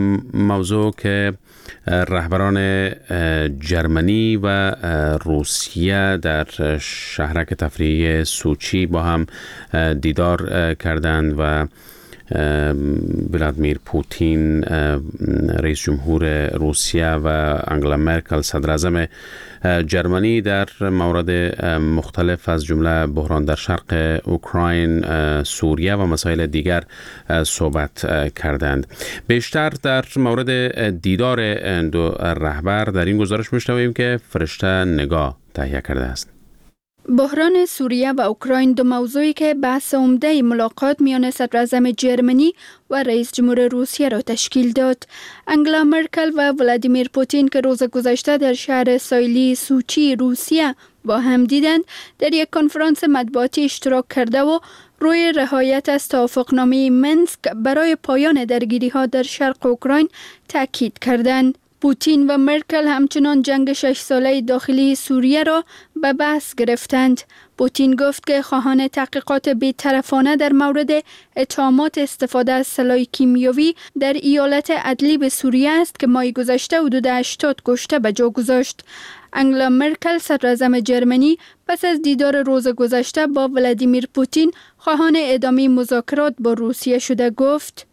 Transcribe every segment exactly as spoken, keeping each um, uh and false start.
موضوع که رهبران جرمنی و روسیه در شهرک تفریحی سوچی با هم دیدار کردند و ولادیمیر پوتین رئیس جمهور روسیه و آنگلا مرکل صدر اعظم جرمنی در مورد مختلف از جمله بحران در شرق اوکراین، سوریه و مسائل دیگر صحبت کردند. بیشتر در مورد دیدار دو رهبر در این گزارش میشنویم که فرشته نگاه تهیه کرده است. بحران سوریه و اوکراین دو موضوعی که بحث عمده ملاقات میان صدر اعظم جرمنی و رئیس جمهور روسیه را تشکیل داد. آنگلا مرکل و ولادیمیر پوتین که روز گذشته در شهر ساحلی سوچی روسیه با هم دیدند، در یک کنفرانس مطبوعاتی اشتراک کرده و روی رعایت از توافقنامه منسک برای پایان درگیری‌ها در شرق اوکراین تاکید کردند. پوتین و مرکل همچنان جنگ شش ساله داخلی سوریه را به بحث گرفتند. پوتین گفت که خواهان تحقیقات بی‌طرفانه در مورد اتهامات استفاده از سلاح کیمیایی در ایالت ادلیب سوریه است که ماه گذشته حدود هشتاد کشته به جا گذاشت. آنگلا مرکل صدر اعظم جرمنی پس از دیدار روز گذشته با ولادیمیر پوتین خواهان ادامه مذاکرات با روسیه شده گفت: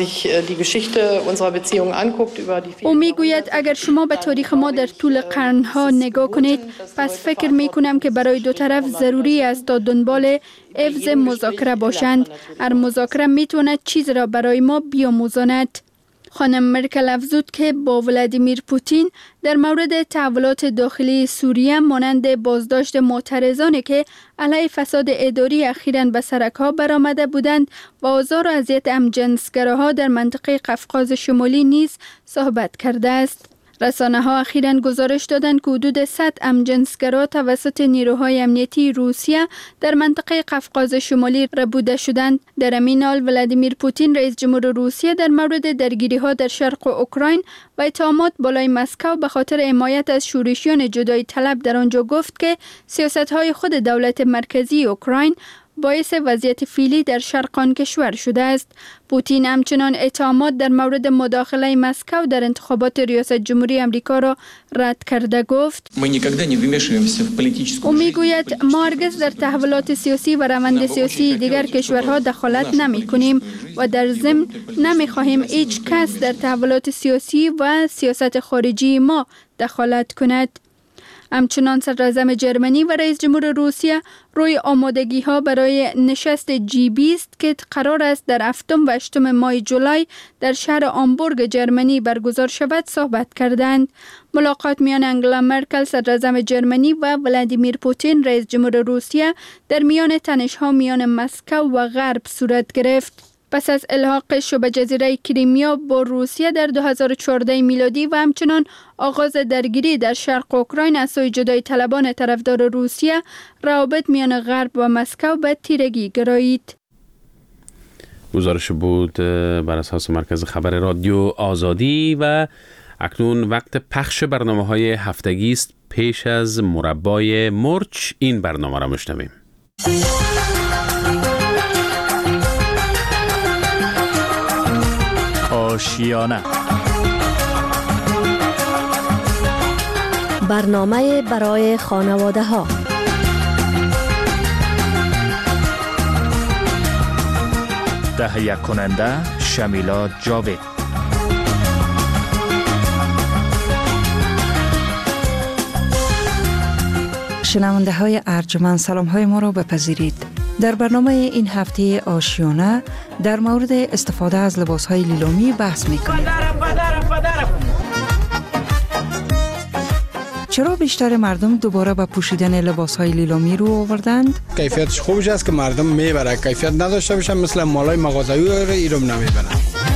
او میگوید اگر شما به تاریخ ما در طول قرنها نگاه کنید، پس فکر می کنم که برای دو طرف ضروری است تا دنبال عوض مذاکره باشند. هر مذاکره می تواند چیز را برای ما بیاموزاند. خانم مرکل افزود که با ولادیمیر پوتین در مورد تحولات داخلی سوریه مانند بازداشت معترضانی که علیه فساد اداری اخیراً به سرک‌ها برآمده بودند و آزار و اذیت همجنسگراها در منطقه قفقاز شمالی نیز صحبت کرده است. رسانه ها اخیراً گزارش دادند که حدود صد همجنسگرا توسط نیروهای امنیتی روسیه در منطقه قفقاز شمالی ربوده شدند. در همین حال ولادیمیر پوتین رئیس جمهور روسیه در مورد درگیری ها در شرق اوکراین و اتهامات بالای مسکو به خاطر حمایت از شورشیان جدایی طلب در آنجا گفت که سیاست های خود دولت مرکزی اوکراین باعث وضعیت فعلی در شرق آن کشور شده است. پوتین همچنان اتهامات در مورد مداخله مسکو در انتخابات ریاست جمهوری آمریکا را رد کرده گفت: او میگوید ما هرگز در تحولات سیاسی و روند سیاسی دیگر کشورها دخالت نمی کنیم و در ضمن نمی خواهیم هیچ کس در تحولات سیاسی و سیاست خارجی ما دخالت کند. همچنان صدر اعظم جرمنی و رئیس جمهور روسیه روی آمادگی ها برای نشست جی بیست که قرار است در هفتم و هشتم ماه جولای در شهر هامبورگ جرمنی برگزار شود صحبت کردند. ملاقات میان آنگلا مرکل صدر اعظم جرمنی و ولادیمیر پوتین رئیس جمهور روسیه در میان تنش‌ها میان مسکو و غرب صورت گرفت. پس از الحاق شبه جزیره کریمیا با روسیه در دو هزار و چهارده میلادی و همچنان آغاز درگیری در شرق اوکراین از سوی جدایی طلبان طرفدار روسیه، روابط میان غرب و مسکو به تیرگی گرایید. گزارش بود بر اساس مرکز خبر رادیو آزادی و اکنون وقت پخش برنامه‌های هفتگی است. پیش از مربای مرچ این برنامه را میشنویم. آشیانه، برنامه برای خانواده ها. تهیه کننده شمیلا جاوید. شنونده های ارجمند، سلام های ما را بپذیرید. در برنامه این هفته آشیانه در مورد استفاده از لباس های لیلومی بحث میکنیم. چرا بیشتر مردم دوباره به پوشیدن لباس های لیلومی رو آوردند؟ کیفیتش خوبش است که مردم میبره، کیفیت نداشته باشن مثل مالای مغازه‌ای رو ایرم نمیبرن.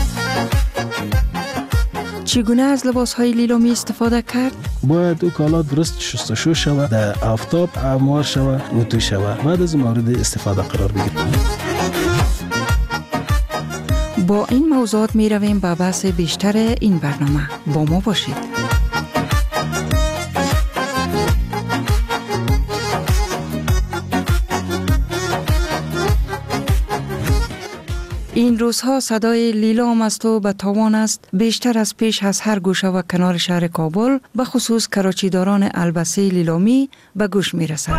چگونه از لباس های لیلومی استفاده کرد؟ باید او کالا درست شستشو شود، در آفتاب اموار شود، اتو شود، بعد از مورد استفاده قرار بگیرد. با این موضوعات می رویم به بحث بیشتر این برنامه. با ما باشید. این روزها صدای لیلام است و به تاوان است بیشتر از پیش از هر گوشه و کنار شهر کابل به خصوص کراچیداران البسه لیلامی به گوش می رسد.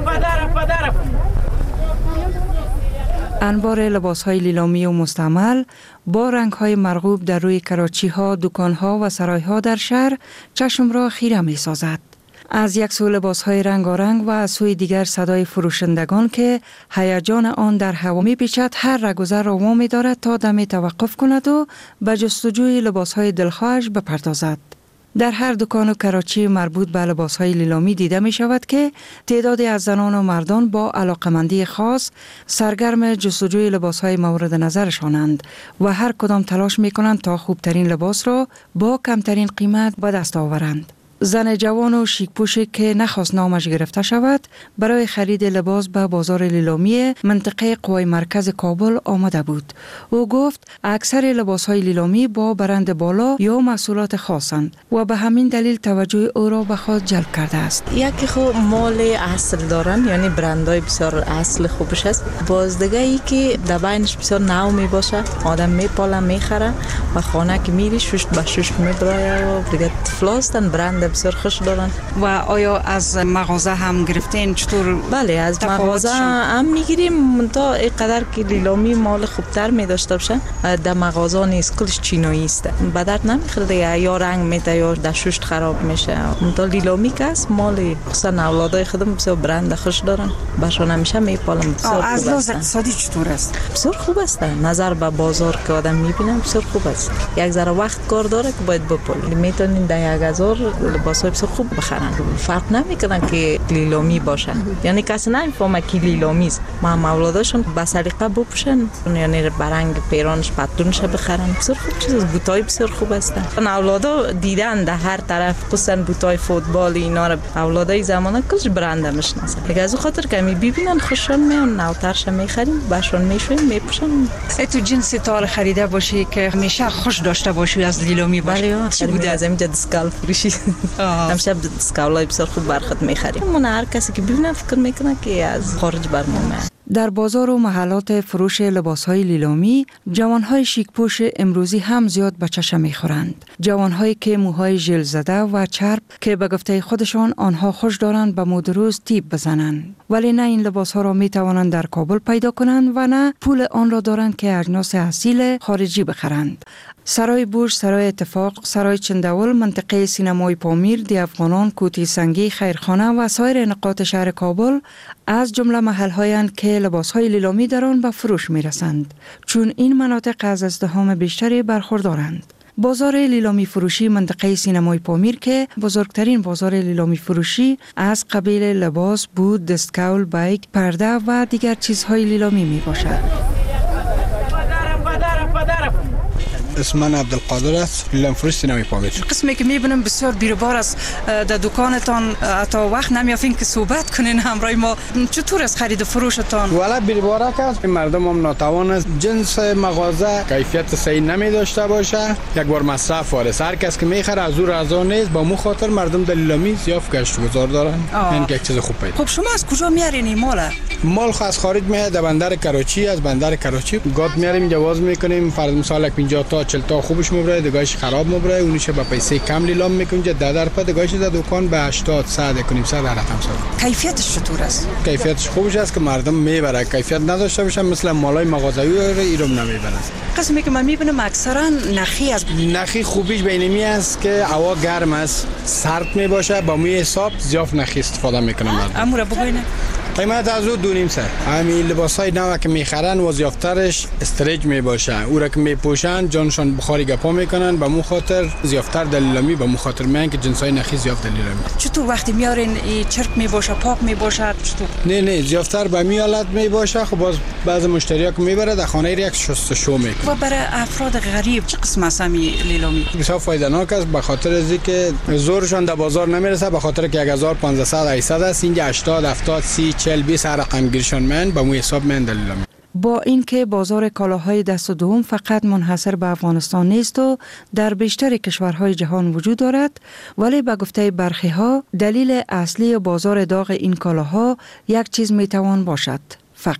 انبار لباس‌های لیلامی و مستعمل با رنگ‌های مرغوب در روی کراچی‌ها، دکان‌ها و سرای‌ها در شهر چشم را خیره می‌سازد. از یک سو لباس‌های رنگارنگ و از سوی دیگر صدای فروشندگان که هیجان آن در هوا می‌پیچد هر رگ‌وزر را وامی دارد تا دمی توقف کند و به جستجوی لباس‌های دلخواهش بپردازد. در هر دکان و کراچی مربوط به لباس‌های لیلامی دیده می شود که تعدادی از زنان و مردان با علاقمندی خاص سرگرم جستجوی لباس‌های مورد نظرشانند و هر کدام تلاش می کنند تا خوبترین لباس را با کمترین قیمت به دست آورند. زن جوان و شیک‌پوشی که نخواست نامش گرفته شود برای خرید لباس به بازار لیلامی منطقه قوای مرکز کابل آمده بود. او گفت اکثر لباس‌های لیلامی با برند بالا یا محصولات خاصند و به همین دلیل توجه او را به خود جلب کرده است. یکی خو مال اصل دارن، یعنی برندهای بسیار اصل خوبش است. بازدگه ای که در بینش بسیار نو می باشه، آدم میپاله میخره و خانه که میری شش به شش میبره و دیگه فلاستن برند بسیار خوش دارن. و آیا از مغازه هم گرفتین؟ چطور؟ بله از مغازه هم میگیریم تا اینقدر که لیلامی مال خوبتر می داشته باشن. در مغازه نیست، کلش چینایی است، به درد نمیخوره، یا رنگ میده یا دستشویش خراب میشه. تا لیلامی که است مال خصوصا اولادای خودم بسیار برند خوش دارن، باشون همیشه میپالم. بسیار خوب است. از لحاظ اقتصادی چطور است؟ بسیار خوب است. نظر به بازار که آدم میبینم بسیار خوب است. یک ذره وقت کار داره که باید بپالی. میتونین در یک هزار لباسای بسیار خوب بخرن. فرق نمیکنه که لیلامی باشه، یعنی کسی نمیفهمه که لیلامی است. ما اولاداشون با سلیقه بپوشن، یعنی برنگ پیرانش پتونش بخرن. بسیار خوب چیز است. بوتای بسیار خوب است. اولادا دیدن در هر طرف خصوصا بوتای فوتبال اینا رو اولادای زمانه کلش برند میشناسن. دیگه از خاطر که می ببینن خوششون میان، نوترش میخریم، باشون میشویم میپوشن. تو جنس تال خریده باشی که همیشه خوش داشته باشی از لیلامی باشه؟ بله چی بوده از اینجا دسکال فروشی. همیشه دسکالای بسیار خوب برخط میخریم. من هر کسی که ببینه فکر میکنه که از خارج برمونه. در بازار و محلات فروش لباس‌های لیلامی جوان‌های شیک‌پوش امروزی هم زیاد به چشم می‌خورند. جوان‌هایی که موهای ژل زده و چرب که به گفته خودشان آنها خوش دارند به مد روز تیپ بزنند، ولی نه این لباس‌ها را می‌توانند در کابل پیدا کنند و نه پول آن را دارند که اجناس اصیل خارجی بخرند. سرای بورس، سرای اتفاق، سرای چندول، منطقه سینمای پامیر، دی افغانان، کوتی سنگی، خیرخانه و سایر نقاط شهر کابل از جمله محل‌هایند که لباس‌های لیلامی در آن به فروش می‌رسند، چون این مناطق از ازدحام بیشتری برخوردارند. بازار لیلامی فروشی منطقه سینمای پامیر که بزرگترین بازار لیلامی فروشی از قبیل لباس، بود، دستکول، بایک، پرده و دیگر چیزهای لیلامی میباشد. اسم من عبدالقادر است، لیلام فروش سینمای پامیر. قسمی که میبینم بسیار بیروبار است در دکانتان، تا وقت نمیافین که صحبت کنین همراه ما. چطور است خرید و فروشتان؟ والا بیروبار است، مردم هم ناتوان است. جنس مغازه کیفیت صحیح نمی داشته باشه، یک بار مصرف وارد. هر کس که میخره از او رضا نیست، با مو خاطر مردم در لیلامی زیاف گشت گذار دارن. این یک چیز خوب پیدا. خب شما از کجا میارین این مال؟ مال از خارج میاد، در بندر کراچی، از بندر کراچی گاد میاریم، جواز میکنیم. فرض مثال پنجاه تا چهل تا خوبش میبره، دگاهش خراب میبره، اونش با پیسه کم لیلام میکنیم. ده در پا دگاهش در دکان به هشتاد صد کنیم صد رقم صد. کیفیتش چطور است؟ کیفیتش خوبش است که مردم میبره. کیفیت نداشته باشه مثل مالای مغازه‌ای ایرم نمیبره. قسمی که من میبینم اکثرا نخی است. نخی خوبیش بینمی است که هوا گرم است، سرد میباشه، با می حساب زیاف نخی استفاده میکنه مردم. امور بگوین قیمت از او دو نیم سر. همین لباسای نو که میخرن وظیفترش استریج میباشه، او را که میپوشن جانشان بخاری گپا میکنن، به مو خاطر زیافتر دلیلامی، به مو خاطر میان که جنسای نخی زیاف دلیلامی. چطور وقتی میارین این چرک میباشه، پاک میباشه؟ چطور؟ نه نه زیافتر به می حالت میباشه. خب باز بعض مشتریا که میبره در خانه یک شستشو میکنه. و برای افراد غریب چه قسم است همین لیلامی؟ بسیار فایده‌ناک است، به خاطر از اینکه زورشان در بازار نمیرسه، به خاطر که هزار و پانصد هشتصد است، اینجا هشتاد هفتاد سی چهل بیست هر رقم گیرشان من با مو حساب من دلیلامی. با اینکه بازار کالاهای دست دوم فقط منحصر به افغانستان نیست و در بیشتر کشورهای جهان وجود دارد، ولی به گفته برخی ها دلیل اصلی بازار داغ این کالاها یک چیز میتوان باشد: فقر.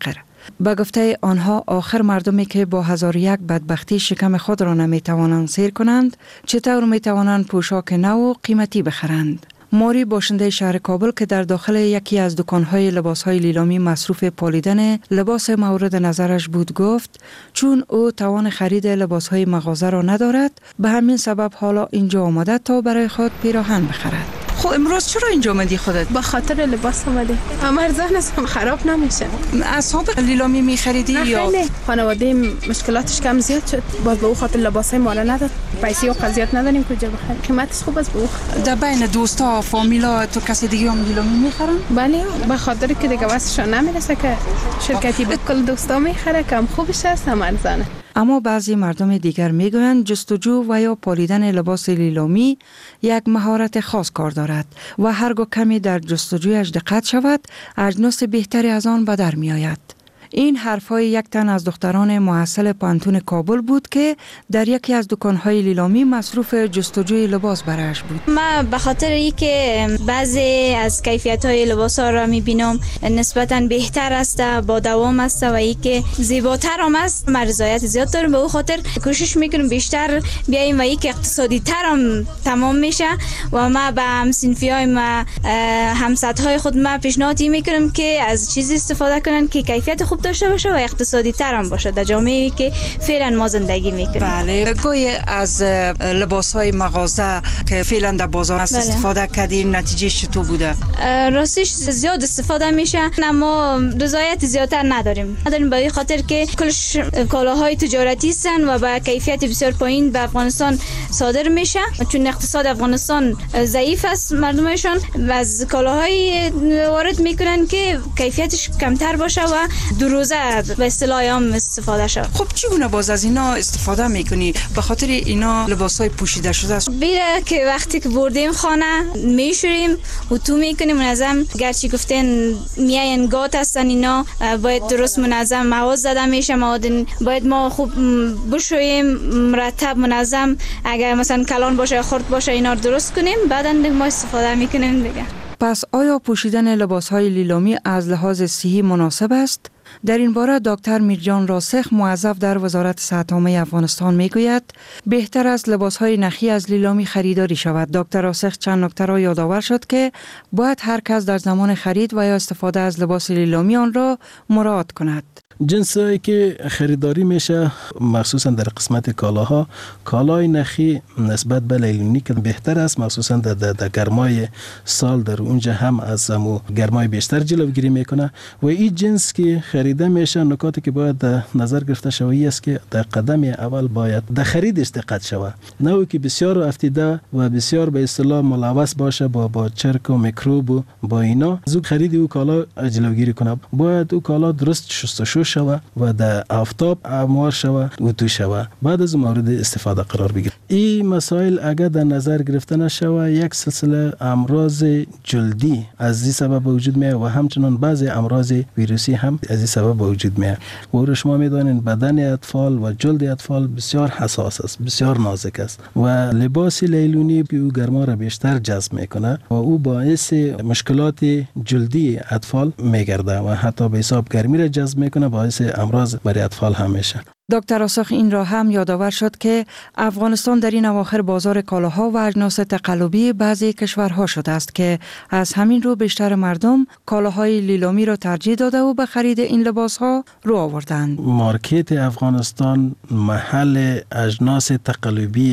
به گفته آنها آخر مردمی که با هزار یک بدبختی شکم خود را نمی توانند سیر کنند چطور می توانند پوشاک نو و قیمتی بخرند؟ ماری باشنده شهر کابل که در داخل یکی از دکان‌های لباس‌های لیلامی مصروف پالیدن لباس مورد نظرش بود گفت چون او توان خرید لباس‌های مغازه را ندارد به همین سبب حالا اینجا آمده تا برای خود پیراهن بخرد. خب امروز چرا اینجا آمدی خودت؟ به خاطر لباس آمده. ارزان است، خراب نمیشه. اسباب لیلامی می‌خریدی یا خیلی خانواده مشکلاتش کم زیاد شد. باز به او خاطر لباسای مالا نداد. پیسه و قضیت نداریم کجا بخریم. قیمتش خوب است به او. در بین دوستا فامیلا تو کسی دیگه هم لیلامی می‌خرن؟ بله، به خاطر که دیگه واسشون نمیرسه که شرکتی به کل دوستا می‌خره، کم خوبش است، هم ارزانه. اما بعضی مردم دیگر میگویند جستجو و یا پالیدن لباس لیلامی یک مهارت خاص کار دارد و هرگاه کمی در جستجویش دقت شود اجناس بهتری از آن به در می آید. این حرفای یک تن از دختران محصل پانتون کابل بود که در یکی از دکان‌های لیلامی مصروف جستجوی لباس برایش بود. ما به خاطر اینکه بعضی از کیفیت‌های لباس‌ها را می‌بینم نسبتاً بهتر است، با دوام است و اینکه زیباتر هم است، ما رضایت زیاد داریم. به اون خاطر کوشش می‌کنیم بیشتر بیایم و اینکه اقتصادی‌تر هم تمام میشه و ما به هم‌صنفی‌های ما همسطح‌های خود ما پیشنهاد می‌کنیم که از چیزی استفاده کنن که کیفیت خوب داشته باشه و اقتصادی تر هم باشه در جامعه‌ای که فعلا ما زندگی میکنیم. بله، گوی از لباس‌های مغازه که فعلا در بازار است بله. استفاده کردین، نتیجه چطور بوده؟ راستش زیاد استفاده میشه اما رضایت زیادتر نداریم. نداریم به خاطر که کلش کالاهای تجارتی هستن و با کیفیت بسیار پایین به افغانستان صادر میشه چون اقتصاد افغانستان ضعیف است. مردمشون از کالاهای وارد میکنن که کیفیتش کمتر باشه و روزه به اصطلاح هم استفاده شد. خب چگونه باز از اینا استفاده میکنی؟ به خاطر اینا لباسای پوشیده شده است. بیره که وقتی که بردیم خانه میشوریم و تو میکنیم منظم، گرچه گفتن میاین گات هستن اینا باید درست منظم مواد زده میشه، مواد باید ما خوب بشوییم مرتب منظم، اگر مثلا کلان باشه خرد باشه اینا درست کنیم بعدن ما استفاده میکنیم دیگه. پس آیا پوشیدن لباسهای لیلامی از لحاظ صحی مناسب است؟ در این باره دکتر میرجان راسخ موظف در وزارت صحت عامه افغانستان میگوید بهتر است لباسهای نخی از لیلامی خریداری شود. دکتر راسخ چند نکته را یادآور شد که باید هر کس در زمان خرید و یا استفاده از لباس لیلامی آن را مراعات کند. جنسایی که خریداری میشه مخصوصا در قسمت کالاها، کالای نخی نسبت به لیلونی که بهتر است، مخصوصا در, در, در گرمای سال در اونجا هم از همو گرمای بیشتر جلوگیری میکنه و این جنس که خریده میشه نکاتی که باید در نظر گرفته شوی است که در قدم اول باید در خریدش دقت شود، نه که بسیار افتیده و بسیار به اصطلاح ملوث باشه با با چرک و میکروب و با اینا زود خرید او کالا جلوگیری کنه. باید او کالا درست شستشو شوه و در آفتاب اموار شوه و تو شوه بعد از مورد استفاده قرار بگیره. این مسائل اگر در نظر گرفته نشوه یک سلسله امراض جلدی از این سبب وجود میاد و همچنان بعضی امراض ویروسی هم از این سبب وجود میاد. و شما میدونین بدن اطفال و جلد اطفال بسیار حساس است، بسیار نازک است و لباس لیلونی که او گرما را بیشتر جذب میکنه و او باعث مشکلات جلدی اطفال میگرده و حتی به حساب گرمی را جذب میکنه، باعث امراض برای اطفال هم میشه. دکتر راسخ این را هم یادآور شد که افغانستان در این اواخر بازار کالاها و اجناس تقلبی بعضی کشورها شده است که از همین رو بیشتر مردم کالاهای لیلامی را ترجیح داده و به خرید این لباسها رو آوردند. مارکت افغانستان محل اجناس تقلبی